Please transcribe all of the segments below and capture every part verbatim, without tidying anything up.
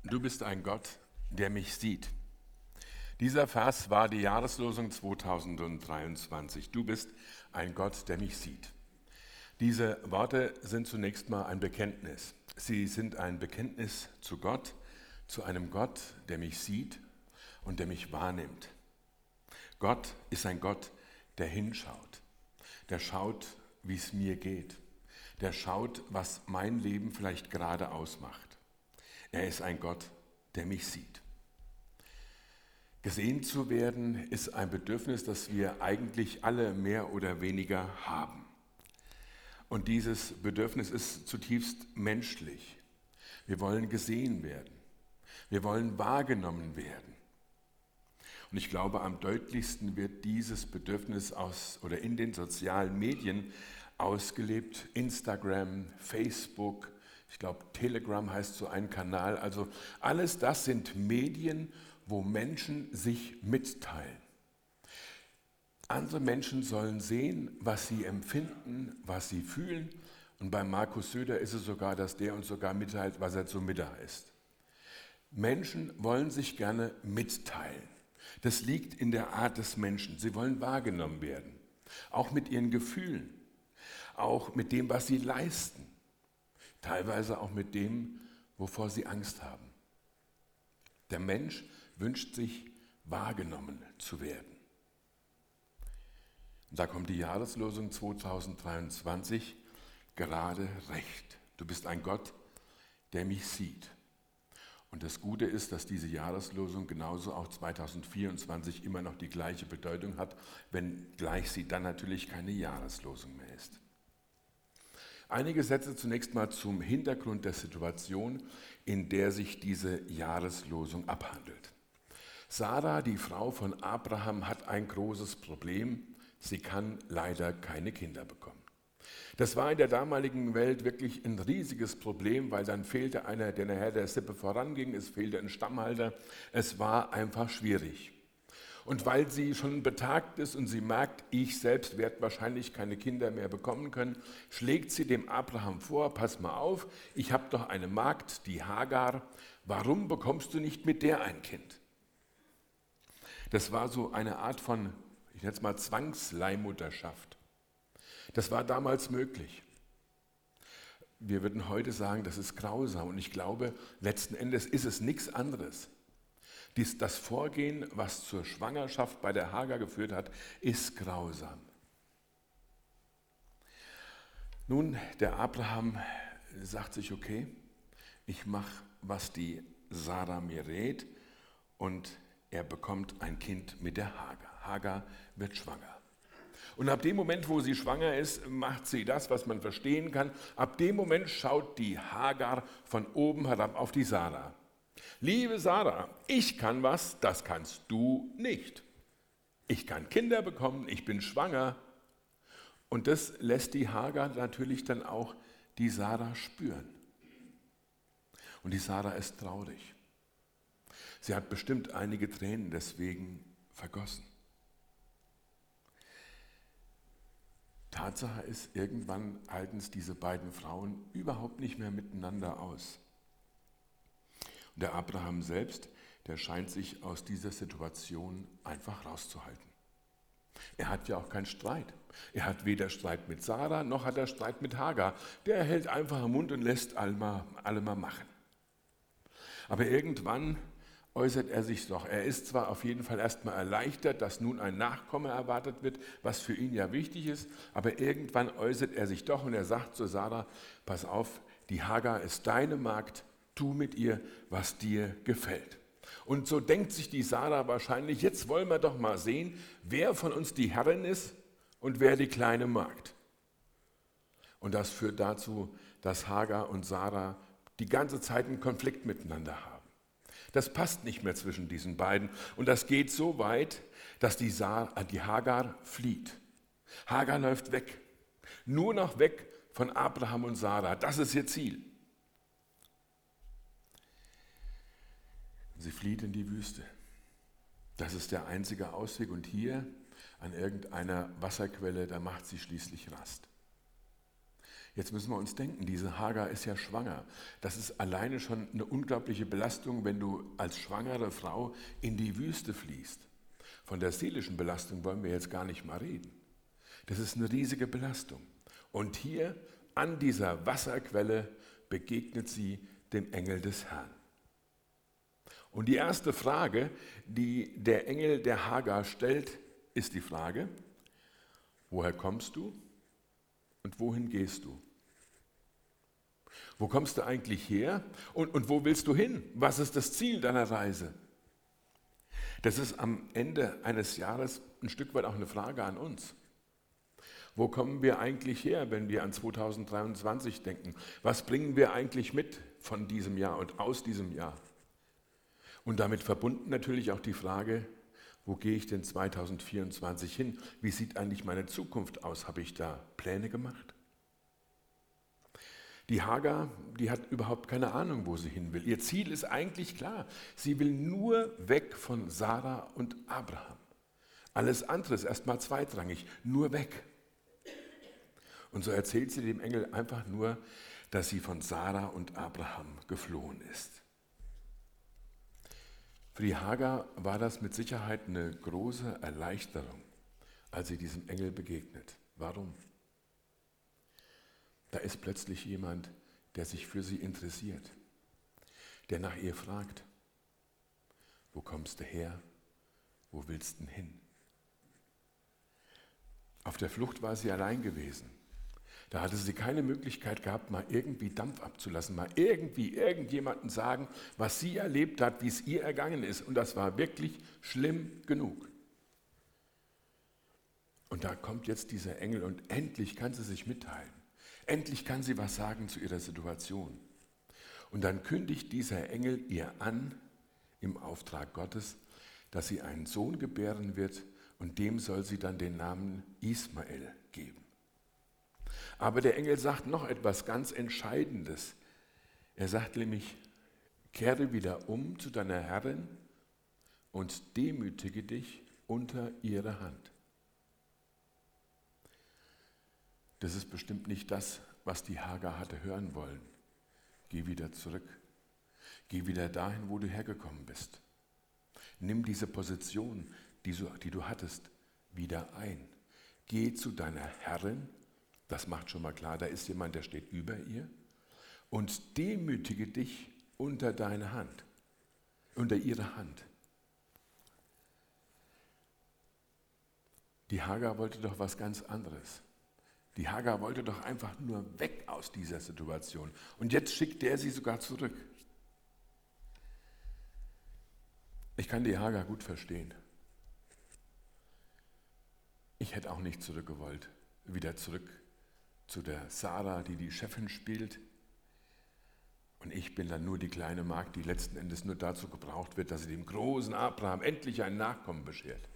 Du bist ein Gott, der mich sieht. Dieser Vers war die Jahreslosung zweitausenddreiundzwanzig. Du bist ein Gott, der mich sieht. Diese Worte sind zunächst mal ein Bekenntnis. Sie sind ein Bekenntnis zu Gott, zu einem Gott, der mich sieht und der mich wahrnimmt. Gott ist ein Gott, der hinschaut. Der schaut, wie es mir geht. Der schaut, was mein Leben vielleicht gerade ausmacht. Er ist ein Gott, der mich sieht. Gesehen zu werden ist ein Bedürfnis, das wir eigentlich alle mehr oder weniger haben. Und dieses Bedürfnis ist zutiefst menschlich. Wir wollen gesehen werden. Wir wollen wahrgenommen werden. Und ich glaube, am deutlichsten wird dieses Bedürfnis aus oder in den sozialen Medien ausgelebt. Instagram, Facebook, ich glaube Telegram heißt so ein Kanal. Also alles das sind Medien, wo Menschen sich mitteilen. Andere Menschen sollen sehen, was sie empfinden, was sie fühlen. Und bei Markus Söder ist es sogar, dass der uns sogar mitteilt, was er zu Mittag isst. Menschen wollen sich gerne mitteilen. Das liegt in der Art des Menschen. Sie wollen wahrgenommen werden. Auch mit ihren Gefühlen. Auch mit dem, was sie leisten. Teilweise auch mit dem, wovor sie Angst haben. Der Mensch wünscht sich, wahrgenommen zu werden. Und da kommt die Jahreslosung zweitausenddreiundzwanzig gerade recht. Du bist ein Gott, der mich sieht. Und das Gute ist, dass diese Jahreslosung genauso auch zweitausendvierundzwanzig immer noch die gleiche Bedeutung hat, wenngleich sie dann natürlich keine Jahreslosung mehr ist. Einige Sätze zunächst mal zum Hintergrund der Situation, in der sich diese Jahreslosung abhandelt. Sarah, die Frau von Abraham, hat ein großes Problem. Sie kann leider keine Kinder bekommen. Das war in der damaligen Welt wirklich ein riesiges Problem, weil dann fehlte einer, der nachher der Sippe voranging, es fehlte ein Stammhalter. Es war einfach schwierig. Und weil sie schon betagt ist und sie merkt, ich selbst werde wahrscheinlich keine Kinder mehr bekommen können, schlägt sie dem Abraham vor, pass mal auf, ich habe doch eine Magd, die Hagar, warum bekommst du nicht mit der ein Kind? Das war so eine Art von, ich nenne es mal Zwangsleihmutterschaft. Das war damals möglich. Wir würden heute sagen, das ist grausam und ich glaube, letzten Endes ist es nichts anderes. Dies, das Vorgehen, was zur Schwangerschaft bei der Hagar geführt hat, ist grausam. Nun, der Abraham sagt sich, okay, ich mache, was die Sarah mir rät und er bekommt ein Kind mit der Hagar. Hagar wird schwanger. Und ab dem Moment, wo sie schwanger ist, macht sie das, was man verstehen kann. Ab dem Moment schaut die Hagar von oben herab auf die Sarah. Liebe Sarah, ich kann was, das kannst du nicht. Ich kann Kinder bekommen, ich bin schwanger. Und das lässt die Hagar natürlich dann auch die Sarah spüren. Und die Sarah ist traurig. Sie hat bestimmt einige Tränen deswegen vergossen. Tatsache ist, irgendwann halten es diese beiden Frauen überhaupt nicht mehr miteinander aus. Und der Abraham selbst, der scheint sich aus dieser Situation einfach rauszuhalten. Er hat ja auch keinen Streit. Er hat weder Streit mit Sarah, noch hat er Streit mit Hagar. Der hält einfach den Mund und lässt alle mal, alle mal machen. Aber irgendwann äußert er sich doch. Er ist zwar auf jeden Fall erstmal erleichtert, dass nun ein Nachkomme erwartet wird, was für ihn ja wichtig ist, aber irgendwann äußert er sich doch und er sagt zu Sarah, pass auf, die Hagar ist deine Magd, tu mit ihr, was dir gefällt. Und so denkt sich die Sarah wahrscheinlich, jetzt wollen wir doch mal sehen, wer von uns die Herrin ist und wer die kleine Magd. Und das führt dazu, dass Hagar und Sarah die ganze Zeit einen Konflikt miteinander haben. Das passt nicht mehr zwischen diesen beiden. Und das geht so weit, dass die, Sa- die Hagar flieht. Hagar läuft weg. Nur noch weg von Abraham und Sarah. Das ist ihr Ziel. Sie flieht in die Wüste. Das ist der einzige Ausweg. Und hier an irgendeiner Wasserquelle, da macht sie schließlich Rast. Jetzt müssen wir uns denken, diese Hagar ist ja schwanger. Das ist alleine schon eine unglaubliche Belastung, wenn du als schwangere Frau in die Wüste fließt. Von der seelischen Belastung wollen wir jetzt gar nicht mal reden. Das ist eine riesige Belastung. Und hier an dieser Wasserquelle begegnet sie dem Engel des Herrn. Und die erste Frage, die der Engel der Hagar stellt, ist die Frage: Woher kommst du und wohin gehst du? Wo kommst du eigentlich her und, und wo willst du hin? Was ist das Ziel deiner Reise? Das ist am Ende eines Jahres ein Stück weit auch eine Frage an uns. Wo kommen wir eigentlich her, wenn wir an zweitausenddreiundzwanzig denken? Was bringen wir eigentlich mit von diesem Jahr und aus diesem Jahr? Und damit verbunden natürlich auch die Frage: Wo gehe ich denn zweitausendvierundzwanzig hin? Wie sieht eigentlich meine Zukunft aus? Habe ich da Pläne gemacht? Die Hagar, die hat überhaupt keine Ahnung, wo sie hin will. Ihr Ziel ist eigentlich klar. Sie will nur weg von Sarah und Abraham. Alles andere ist erstmal zweitrangig, nur weg. Und so erzählt sie dem Engel einfach nur, dass sie von Sarah und Abraham geflohen ist. Für die Hagar war das mit Sicherheit eine große Erleichterung, als sie diesem Engel begegnet. Warum? Da ist plötzlich jemand, der sich für sie interessiert, der nach ihr fragt: Wo kommst du her? Wo willst du denn hin? Auf der Flucht war sie allein gewesen. Da hatte sie keine Möglichkeit gehabt, mal irgendwie Dampf abzulassen, mal irgendwie irgendjemandem sagen, was sie erlebt hat, wie es ihr ergangen ist. Und das war wirklich schlimm genug. Und da kommt jetzt dieser Engel und endlich kann sie sich mitteilen. Endlich kann sie was sagen zu ihrer Situation. Und dann kündigt dieser Engel ihr an, im Auftrag Gottes, dass sie einen Sohn gebären wird und dem soll sie dann den Namen Ismael geben. Aber der Engel sagt noch etwas ganz Entscheidendes. Er sagt nämlich: Kehre wieder um zu deiner Herrin und demütige dich unter ihre Hand. Das ist bestimmt nicht das, was die Hagar hatte hören wollen. Geh wieder zurück. Geh wieder dahin, wo du hergekommen bist. Nimm diese Position, die du, die du hattest, wieder ein. Geh zu deiner Herrin, das macht schon mal klar, da ist jemand, der steht über ihr, und demütige dich unter deine Hand, unter ihre Hand. Die Hagar wollte doch was ganz anderes. Die Hagar wollte doch einfach nur weg aus dieser Situation. Und jetzt schickt er sie sogar zurück. Ich kann die Hagar gut verstehen. Ich hätte auch nicht zurückgewollt. Wieder zurück zu der Sarah, die die Chefin spielt. Und ich bin dann nur die kleine Magd, die letzten Endes nur dazu gebraucht wird, dass sie dem großen Abraham endlich einen Nachkommen beschert.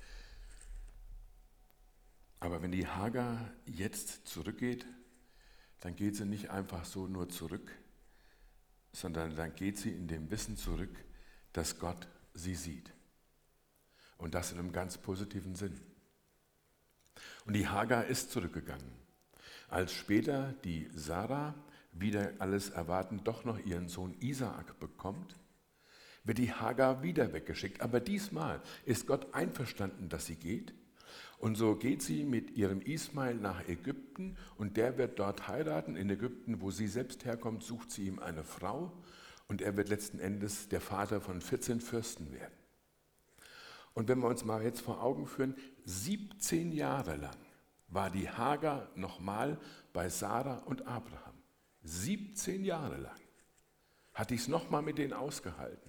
Aber wenn die Hagar jetzt zurückgeht, dann geht sie nicht einfach so nur zurück, sondern dann geht sie in dem Wissen zurück, dass Gott sie sieht. Und das in einem ganz positiven Sinn. Und die Hagar ist zurückgegangen. Als später die Sarah, wieder alles erwartend, doch noch ihren Sohn Isaak bekommt, wird die Hagar wieder weggeschickt. Aber diesmal ist Gott einverstanden, dass sie geht. Und so geht sie mit ihrem Ismael nach Ägypten und der wird dort heiraten. In Ägypten, wo sie selbst herkommt, sucht sie ihm eine Frau und er wird letzten Endes der Vater von vierzehn Fürsten werden. Und wenn wir uns mal jetzt vor Augen führen, siebzehn Jahre lang war die Hagar nochmal bei Sarah und Abraham. siebzehn Jahre lang hat die es nochmal mit denen ausgehalten.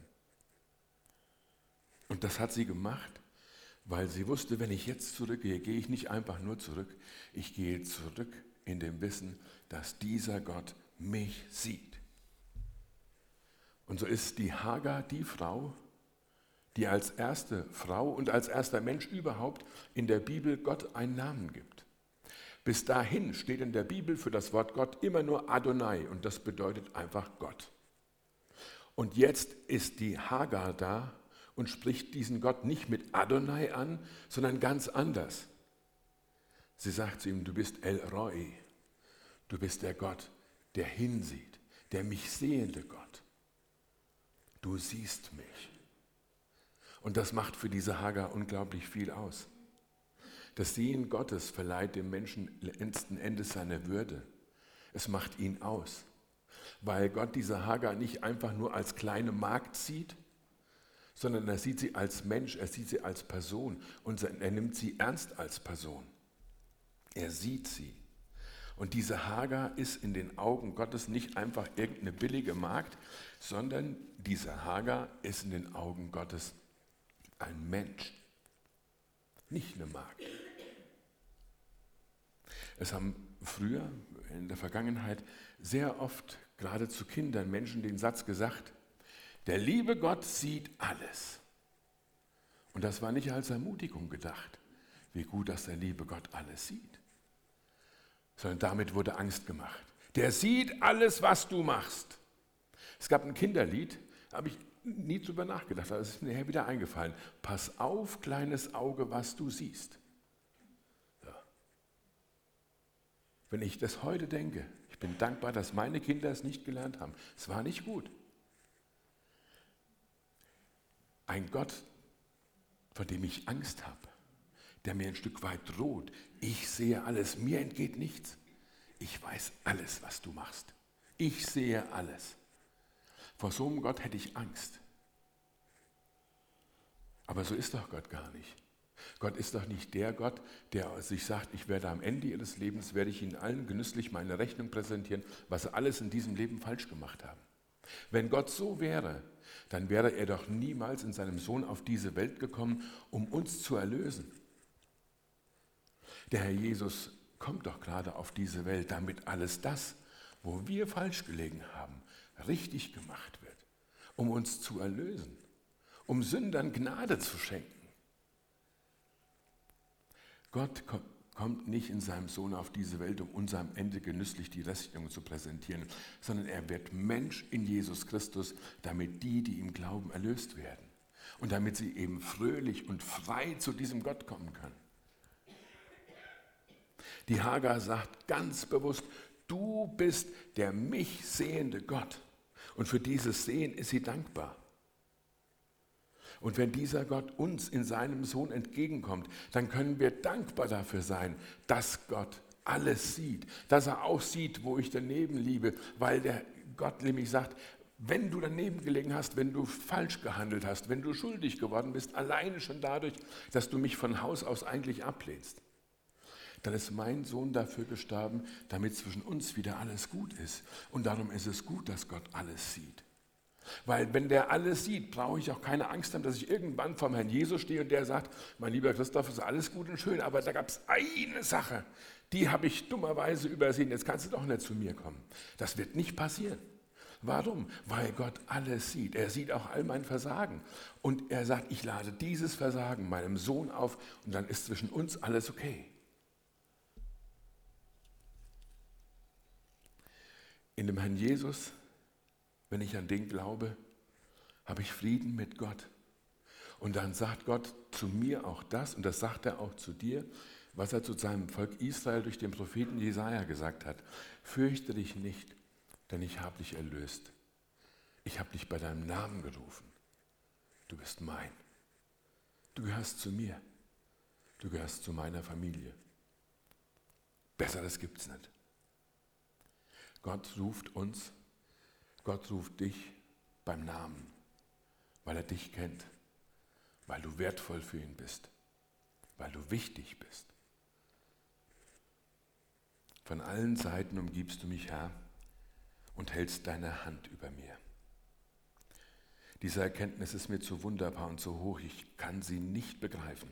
Und das hat sie gemacht, weil sie wusste, wenn ich jetzt zurückgehe, gehe ich nicht einfach nur zurück, ich gehe zurück in dem Wissen, dass dieser Gott mich sieht. Und so ist die Hagar die Frau, die als erste Frau und als erster Mensch überhaupt in der Bibel Gott einen Namen gibt. Bis dahin steht in der Bibel für das Wort Gott immer nur Adonai und das bedeutet einfach Gott. Und jetzt ist die Hagar da und spricht diesen Gott nicht mit Adonai an, sondern ganz anders. Sie sagt zu ihm: Du bist El Roi, Du bist der Gott, der hinsieht, der mich sehende Gott. Du siehst mich. Und das macht für diese Hagar unglaublich viel aus. Das Sehen Gottes verleiht dem Menschen letzten Endes seine Würde. Es macht ihn aus, weil Gott diese Hagar nicht einfach nur als kleine Magd sieht, sondern er sieht sie als Mensch, er sieht sie als Person und er nimmt sie ernst als Person. Er sieht sie. Und diese Hagar ist in den Augen Gottes nicht einfach irgendeine billige Magd, sondern diese Hagar ist in den Augen Gottes ein Mensch, nicht eine Magd. Es haben früher, in der Vergangenheit, sehr oft, gerade zu Kindern, Menschen den Satz gesagt, der liebe Gott sieht alles. Und das war nicht als Ermutigung gedacht, wie gut, dass der liebe Gott alles sieht, sondern damit wurde Angst gemacht. Der sieht alles, was du machst. Es gab ein Kinderlied, da habe ich nie drüber nachgedacht, aber es ist mir wieder eingefallen. Pass auf, kleines Auge, was du siehst. Ja. Wenn ich das heute denke, ich bin dankbar, dass meine Kinder es nicht gelernt haben. Es war nicht gut. Ein Gott, vor dem ich Angst habe, der mir ein Stück weit droht. Ich sehe alles, mir entgeht nichts. Ich weiß alles, was du machst. Ich sehe alles. Vor so einem Gott hätte ich Angst. Aber so ist doch Gott gar nicht. Gott ist doch nicht der Gott, der sich sagt, ich werde am Ende ihres Lebens, werde ich ihnen allen genüsslich meine Rechnung präsentieren, was sie alles in diesem Leben falsch gemacht haben. Wenn Gott so wäre, dann wäre er doch niemals in seinem Sohn auf diese Welt gekommen, um uns zu erlösen. Der Herr Jesus kommt doch gerade auf diese Welt, damit alles das, wo wir falsch gelegen haben, richtig gemacht wird, um uns zu erlösen, um Sündern Gnade zu schenken. Gott kommt nicht in seinem Sohn auf diese Welt, um uns am Ende genüsslich die Rechnung zu präsentieren, sondern er wird Mensch in Jesus Christus, damit die, die ihm glauben, erlöst werden und damit sie eben fröhlich und frei zu diesem Gott kommen können. Die Hagar sagt ganz bewusst, du bist der mich sehende Gott. Und für dieses Sehen ist sie dankbar. Und wenn dieser Gott uns in seinem Sohn entgegenkommt, dann können wir dankbar dafür sein, dass Gott alles sieht. Dass er auch sieht, wo ich daneben liebe, weil der Gott nämlich sagt, wenn du daneben gelegen hast, wenn du falsch gehandelt hast, wenn du schuldig geworden bist, alleine schon dadurch, dass du mich von Haus aus eigentlich ablehnst, dann ist mein Sohn dafür gestorben, damit zwischen uns wieder alles gut ist. Und darum ist es gut, dass Gott alles sieht. Weil wenn der alles sieht, brauche ich auch keine Angst haben, dass ich irgendwann vor Herrn Jesus stehe und der sagt, mein lieber Christoph, ist alles gut und schön, aber da gab es eine Sache, die habe ich dummerweise übersehen, jetzt kannst du doch nicht zu mir kommen. Das wird nicht passieren. Warum? Weil Gott alles sieht. Er sieht auch all mein Versagen. Und er sagt, ich lade dieses Versagen meinem Sohn auf und dann ist zwischen uns alles okay. In dem Herrn Jesus, wenn ich an den glaube, habe ich Frieden mit Gott. Und dann sagt Gott zu mir auch das, und das sagt er auch zu dir, was er zu seinem Volk Israel durch den Propheten Jesaja gesagt hat. Fürchte dich nicht, denn ich habe dich erlöst. Ich habe dich bei deinem Namen gerufen. Du bist mein. Du gehörst zu mir. Du gehörst zu meiner Familie. Besseres gibt es nicht. Gott ruft uns, Gott ruft dich beim Namen, weil er dich kennt, weil du wertvoll für ihn bist, weil du wichtig bist. Von allen Seiten umgibst du mich, Herr, und hältst deine Hand über mir. Diese Erkenntnis ist mir zu wunderbar und so hoch, ich kann sie nicht begreifen.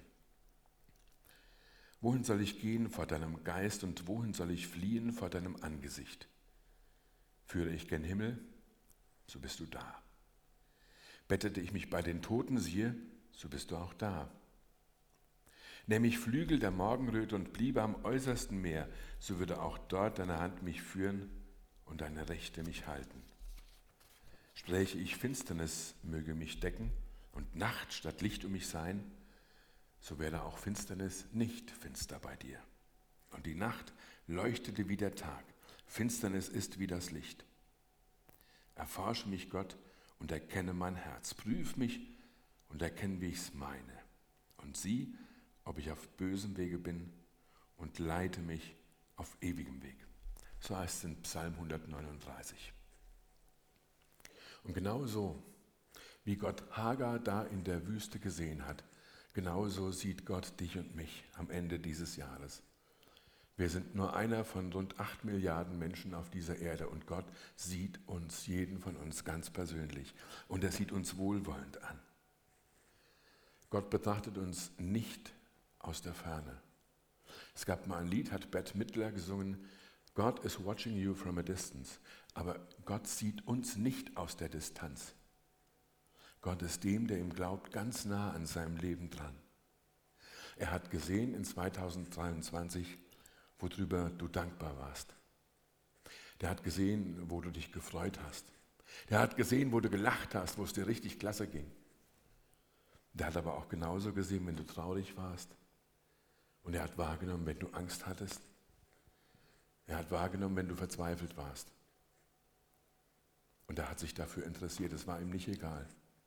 Wohin soll ich gehen vor deinem Geist und wohin soll ich fliehen vor deinem Angesicht? Führe ich gen Himmel, so bist du da. Bettete ich mich bei den Toten, siehe, so bist du auch da. Nähm ich Flügel der Morgenröte und bliebe am äußersten Meer, so würde auch dort deine Hand mich führen und deine Rechte mich halten. Spräche ich Finsternis möge mich decken und Nacht statt Licht um mich sein, so werde auch Finsternis nicht finster bei dir. Und die Nacht leuchtete wie der Tag. Finsternis ist wie das Licht. Erforsche mich, Gott, und erkenne mein Herz. Prüf mich und erkenne, wie ich es meine. Und sieh, ob ich auf bösem Wege bin, und leite mich auf ewigem Weg. So heißt es in Psalm hundertneununddreißig. Und genauso, wie Gott Hagar da in der Wüste gesehen hat, genauso sieht Gott dich und mich am Ende dieses Jahres. Wir sind nur einer von rund acht Milliarden Menschen auf dieser Erde und Gott sieht uns, jeden von uns ganz persönlich, und er sieht uns wohlwollend an. Gott betrachtet uns nicht aus der Ferne. Es gab mal ein Lied, hat Bette Midler gesungen, God is watching you from a distance. Aber Gott sieht uns nicht aus der Distanz. Gott ist dem, der ihm glaubt, ganz nah an seinem Leben dran. Er hat gesehen in zweitausenddreiundzwanzig, worüber du dankbar warst. Der hat gesehen, wo du dich gefreut hast. Der hat gesehen, wo du gelacht hast, wo es dir richtig klasse ging. Der hat aber auch genauso gesehen, wenn du traurig warst. Und er hat wahrgenommen, wenn du Angst hattest. Er hat wahrgenommen, wenn du verzweifelt warst. Und er hat sich dafür interessiert, es war ihm nicht egal.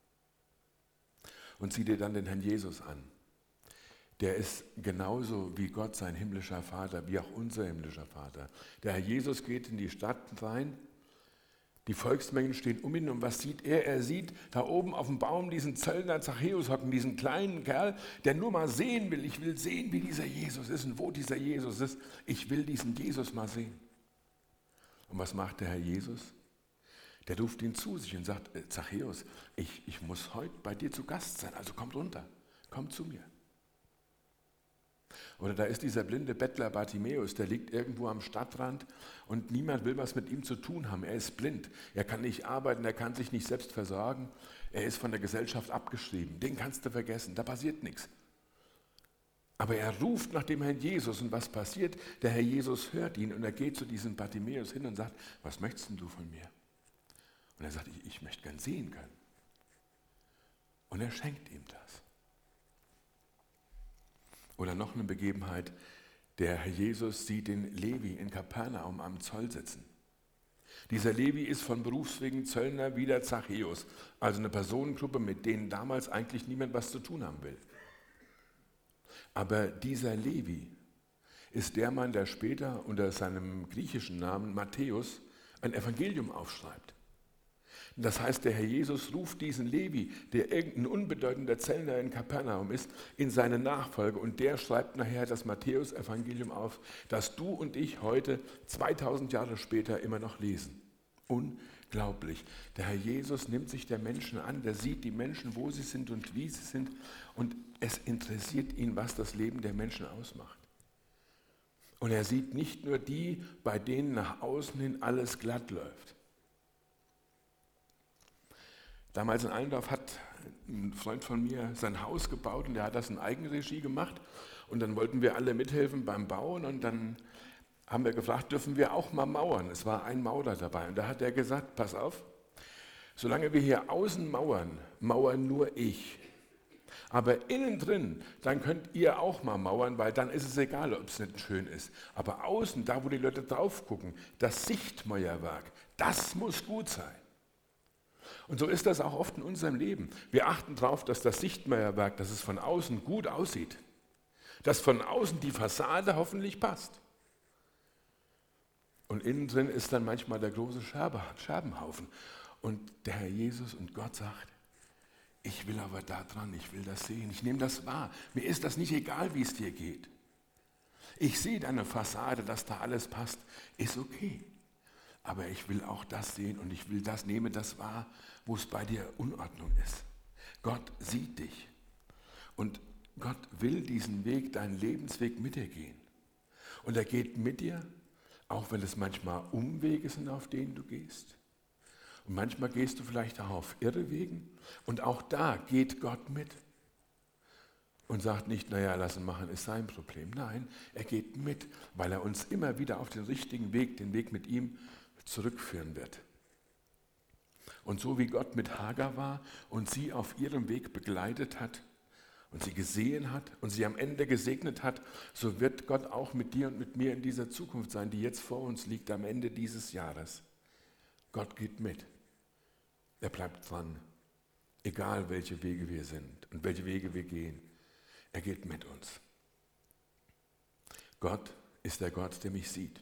Und sieh dir dann den Herrn Jesus an. Der ist genauso wie Gott, sein himmlischer Vater, wie auch unser himmlischer Vater. Der Herr Jesus geht in die Stadt rein, die Volksmengen stehen um ihn und was sieht er? Er sieht da oben auf dem Baum diesen Zöllner Zachäus hocken, diesen kleinen Kerl, der nur mal sehen will. Ich will sehen, wie dieser Jesus ist und wo dieser Jesus ist. Ich will diesen Jesus mal sehen. Und was macht der Herr Jesus? Der ruft ihn zu sich und sagt, Zachäus, ich, ich muss heute bei dir zu Gast sein, also kommt runter, kommt zu mir. Oder da ist dieser blinde Bettler Bartimäus, der liegt irgendwo am Stadtrand und niemand will was mit ihm zu tun haben. Er ist blind, er kann nicht arbeiten, er kann sich nicht selbst versorgen, er ist von der Gesellschaft abgeschrieben. Den kannst du vergessen, da passiert nichts. Aber er ruft nach dem Herrn Jesus und was passiert? Der Herr Jesus hört ihn und er geht zu diesem Bartimäus hin und sagt, was möchtest denn du von mir? Und er sagt, ich, ich möchte gern sehen können. Und er schenkt ihm das. Oder noch eine Begebenheit, der Herr Jesus sieht den Levi in Kapernaum am Zoll sitzen. Dieser Levi ist von Berufswegen Zöllner wie der Zachäus, also eine Personengruppe, mit denen damals eigentlich niemand was zu tun haben will. Aber dieser Levi ist der Mann, der später unter seinem griechischen Namen Matthäus ein Evangelium aufschreibt. Das heißt, der Herr Jesus ruft diesen Levi, der irgendein unbedeutender Zöllner in Kapernaum ist, in seine Nachfolge und der schreibt nachher das Matthäus-Evangelium auf, das du und ich heute, zweitausend Jahre später, immer noch lesen. Unglaublich. Der Herr Jesus nimmt sich der Menschen an, der sieht die Menschen, wo sie sind und wie sie sind und es interessiert ihn, was das Leben der Menschen ausmacht. Und er sieht nicht nur die, bei denen nach außen hin alles glatt läuft. Damals in Allendorf hat ein Freund von mir sein Haus gebaut und der hat das in Eigenregie gemacht und dann wollten wir alle mithelfen beim Bauen und dann haben wir gefragt, dürfen wir auch mal mauern? Es war ein Maurer dabei und da hat er gesagt, pass auf, solange wir hier außen mauern, mauern nur ich. Aber innen drin, dann könnt ihr auch mal mauern, weil dann ist es egal, ob es nicht schön ist. Aber außen, da wo die Leute drauf gucken, das Sichtmauerwerk, das muss gut sein. Und so ist das auch oft in unserem Leben. Wir achten darauf, dass das Sichtmauerwerk, dass es von außen gut aussieht. Dass von außen die Fassade hoffentlich passt. Und innen drin ist dann manchmal der große Scherbe, Scherbenhaufen. Und der Herr Jesus und Gott sagt, ich will aber da dran, ich will das sehen, ich nehme das wahr. Mir ist das nicht egal, wie es dir geht. Ich sehe deine Fassade, dass da alles passt, ist okay. Aber ich will auch das sehen und ich will das, nehme das wahr, wo es bei dir Unordnung ist. Gott sieht dich und Gott will diesen Weg, deinen Lebensweg mit dir gehen. Und er geht mit dir, auch wenn es manchmal Umwege sind, auf denen du gehst. Und manchmal gehst du vielleicht auch auf Irrwegen und auch da geht Gott mit. Und sagt nicht, naja, lassen machen ist sein Problem. Nein, er geht mit, weil er uns immer wieder auf den richtigen Weg, den Weg mit ihm zurückführen wird. Und so wie Gott mit Hagar war und sie auf ihrem Weg begleitet hat und sie gesehen hat und sie am Ende gesegnet hat, so wird Gott auch mit dir und mit mir in dieser Zukunft sein, die jetzt vor uns liegt, am Ende dieses Jahres. Gott geht mit. Er bleibt dran, egal welche Wege wir sind und welche Wege wir gehen. Er geht mit uns. Gott ist der Gott, der mich sieht.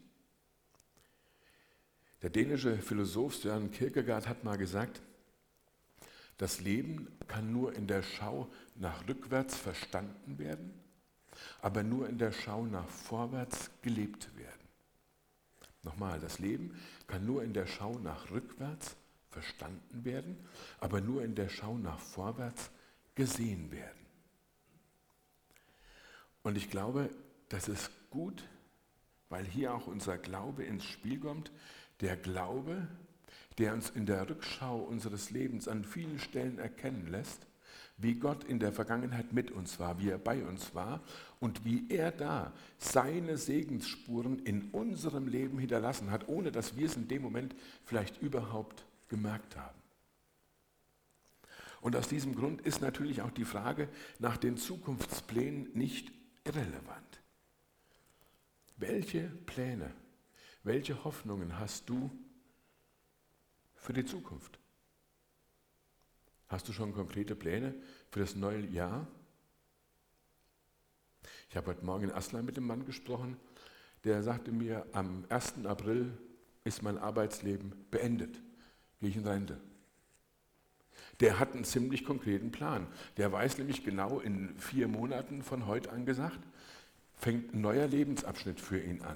Der dänische Philosoph Søren Kierkegaard hat mal gesagt, das Leben kann nur in der Schau nach rückwärts verstanden werden, aber nur in der Schau nach vorwärts gelebt werden. Nochmal, das Leben kann nur in der Schau nach rückwärts verstanden werden, aber nur in der Schau nach vorwärts gesehen werden. Und ich glaube, das ist gut, weil hier auch unser Glaube ins Spiel kommt, der Glaube, der uns in der Rückschau unseres Lebens an vielen Stellen erkennen lässt, wie Gott in der Vergangenheit mit uns war, wie er bei uns war und wie er da seine Segensspuren in unserem Leben hinterlassen hat, ohne dass wir es in dem Moment vielleicht überhaupt gemerkt haben. Und aus diesem Grund ist natürlich auch die Frage nach den Zukunftsplänen nicht irrelevant. Welche Pläne, welche Hoffnungen hast du für die Zukunft? Hast du schon konkrete Pläne für das neue Jahr? Ich habe heute Morgen in Aslan mit dem Mann gesprochen, der sagte mir, am ersten April ist mein Arbeitsleben beendet, gehe ich in Rente. Der hat einen ziemlich konkreten Plan. Der weiß nämlich genau, in vier Monaten von heute an gesagt, fängt ein neuer Lebensabschnitt für ihn an.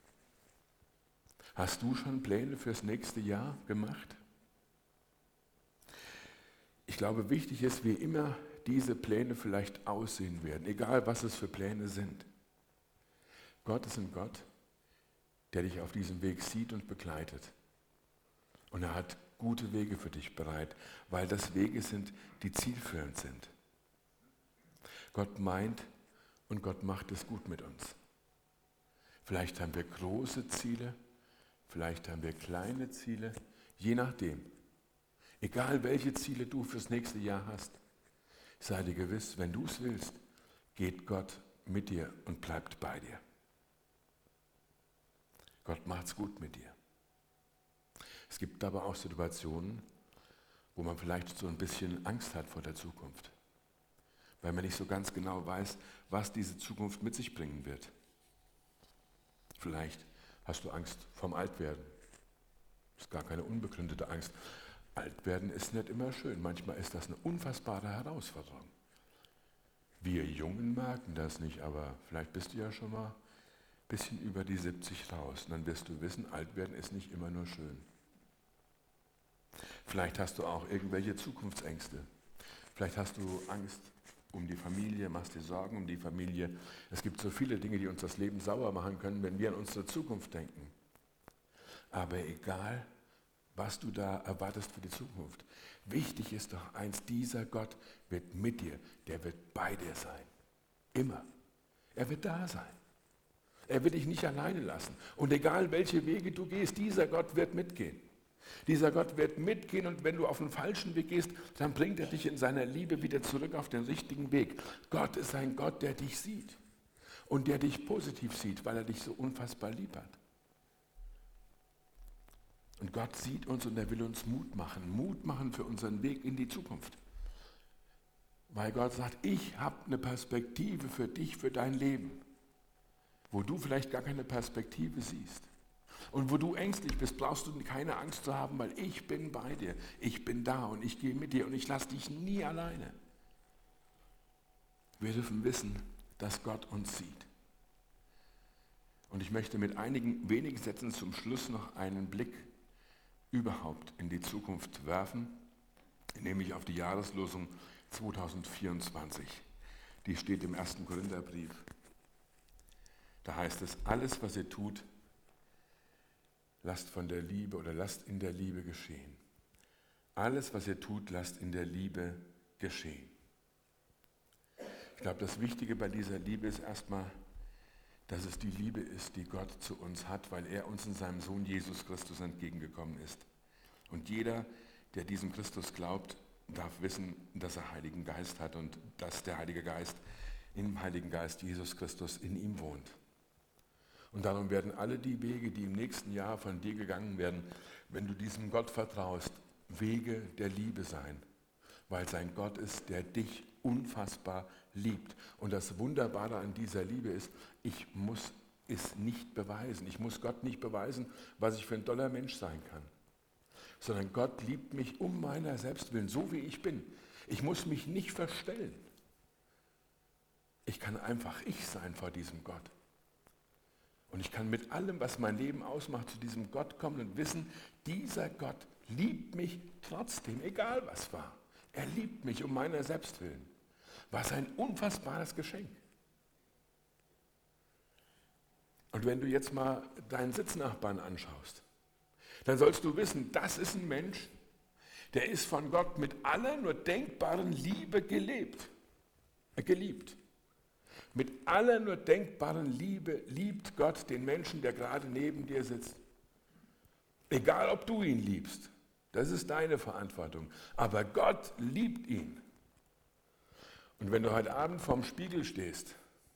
Hast du schon Pläne fürs nächste Jahr gemacht? Ich glaube, wichtig ist, wie immer diese Pläne vielleicht aussehen werden, egal was es für Pläne sind. Gott ist ein Gott, der dich auf diesem Weg sieht und begleitet. Und er hat gute Wege für dich bereit, weil das Wege sind, die zielführend sind. Gott meint und Gott macht es gut mit uns. Vielleicht haben wir große Ziele, vielleicht haben wir kleine Ziele, je nachdem. Egal welche Ziele du fürs nächste Jahr hast, sei dir gewiss, wenn du es willst, geht Gott mit dir und bleibt bei dir. Gott macht's gut mit dir. Es gibt aber auch Situationen, wo man vielleicht so ein bisschen Angst hat vor der Zukunft, weil man nicht so ganz genau weiß, was diese Zukunft mit sich bringen wird. Vielleicht hast du Angst vorm Altwerden. Das ist gar keine unbegründete Angst. Altwerden ist nicht immer schön, manchmal ist das eine unfassbare Herausforderung. Wir Jungen merken das nicht, aber vielleicht bist du ja schon mal ein bisschen über die siebzig raus. Und dann wirst du wissen, Altwerden ist nicht immer nur schön. Vielleicht hast du auch irgendwelche Zukunftsängste. Vielleicht hast du Angst um die Familie, machst dir Sorgen um die Familie. Es gibt so viele Dinge, die uns das Leben sauer machen können, wenn wir an unsere Zukunft denken. Aber egal, was du da erwartest für die Zukunft. Wichtig ist doch eins, dieser Gott wird mit dir, der wird bei dir sein. Immer. Er wird da sein. Er wird dich nicht alleine lassen. Und egal welche Wege du gehst, dieser Gott wird mitgehen. Dieser Gott wird mitgehen und wenn du auf den falschen Weg gehst, dann bringt er dich in seiner Liebe wieder zurück auf den richtigen Weg. Gott ist ein Gott, der dich sieht und der dich positiv sieht, weil er dich so unfassbar lieb hat. Und Gott sieht uns und er will uns Mut machen, Mut machen für unseren Weg in die Zukunft. Weil Gott sagt, ich habe eine Perspektive für dich, für dein Leben, wo du vielleicht gar keine Perspektive siehst. Und wo du ängstlich bist, brauchst du keine Angst zu haben, weil ich bin bei dir, ich bin da und ich gehe mit dir und ich lasse dich nie alleine. Wir dürfen wissen, dass Gott uns sieht. Und ich möchte mit einigen wenigen Sätzen zum Schluss noch einen Blick überhaupt in die Zukunft werfen, nämlich auf die Jahreslosung zweitausendvierundzwanzig. Die steht im ersten Korintherbrief. Da heißt es, alles was ihr tut, lasst von der Liebe oder lasst in der Liebe geschehen. Alles was ihr tut, lasst in der Liebe geschehen. Ich glaube, das Wichtige bei dieser Liebe ist erstmal, dass es die Liebe ist, die Gott zu uns hat, weil er uns in seinem Sohn Jesus Christus entgegengekommen ist. Und jeder, der diesem Christus glaubt, darf wissen, dass er Heiligen Geist hat und dass der Heilige Geist im Heiligen Geist Jesus Christus in ihm wohnt. Und darum werden alle die Wege, die im nächsten Jahr von dir gegangen werden, wenn du diesem Gott vertraust, Wege der Liebe sein, weil sein Gott ist, der dich unfassbar liebt. Und das Wunderbare an dieser Liebe ist, ich muss es nicht beweisen. Ich muss Gott nicht beweisen, was ich für ein toller Mensch sein kann, sondern Gott liebt mich um meiner selbst willen, so wie ich bin. Ich muss mich nicht verstellen. Ich kann einfach ich sein vor diesem Gott. Und ich kann mit allem, was mein Leben ausmacht, zu diesem Gott kommen und wissen, dieser Gott liebt mich trotzdem, egal was war. Er liebt mich um meiner selbst willen. Was ein unfassbares Geschenk. Und wenn du jetzt mal deinen Sitznachbarn anschaust, dann sollst du wissen, das ist ein Mensch, der ist von Gott mit aller nur denkbaren Liebe gelebt, äh, geliebt. Mit aller nur denkbaren Liebe liebt Gott den Menschen, der gerade neben dir sitzt. Egal, ob du ihn liebst, das ist deine Verantwortung. Aber Gott liebt ihn. Und wenn du heute Abend vorm Spiegel stehst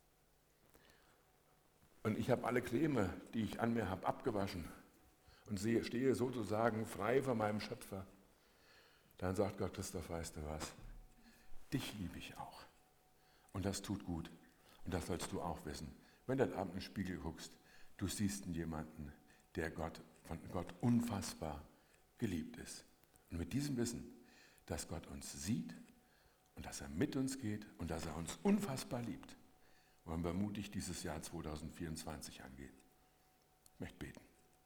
und ich habe alle Creme, die ich an mir habe, abgewaschen und sehe, stehe sozusagen frei von meinem Schöpfer, dann sagt Gott: Christoph, weißt du was? Dich liebe ich auch. Und das tut gut. Und das sollst du auch wissen. Wenn du heute Abend in den Spiegel guckst, du siehst jemanden, der Gott, von Gott unfassbar geliebt ist. Und mit diesem Wissen, dass Gott uns sieht und dass er mit uns geht und dass er uns unfassbar liebt, wollen wir mutig dieses Jahr zweitausendvierundzwanzig angehen. Ich möchte beten.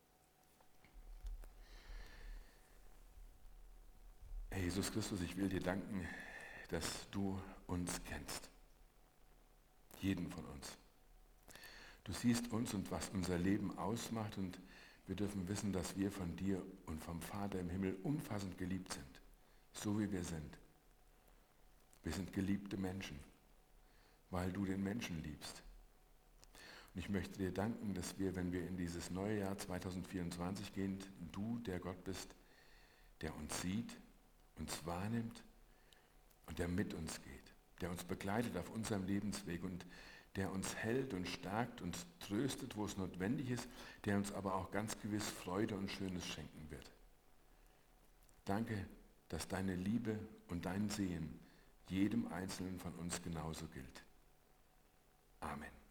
Herr Jesus Christus, ich will dir danken, dass du uns kennst. Jeden von uns. Du siehst uns und was unser Leben ausmacht, und wir dürfen wissen, dass wir von dir und vom Vater im Himmel umfassend geliebt sind, so wie wir sind. Wir sind geliebte Menschen, weil du den Menschen liebst. Und ich möchte dir danken, dass wir, wenn wir in dieses neue Jahr zweitausendvierundzwanzig gehen, du der Gott bist, der uns sieht, uns wahrnimmt und der mit uns geht, der uns begleitet auf unserem Lebensweg und der uns hält und stärkt und tröstet, wo es notwendig ist, der uns aber auch ganz gewiss Freude und Schönes schenken wird. Danke, dass deine Liebe und dein Sehen jedem Einzelnen von uns genauso gilt. Amen.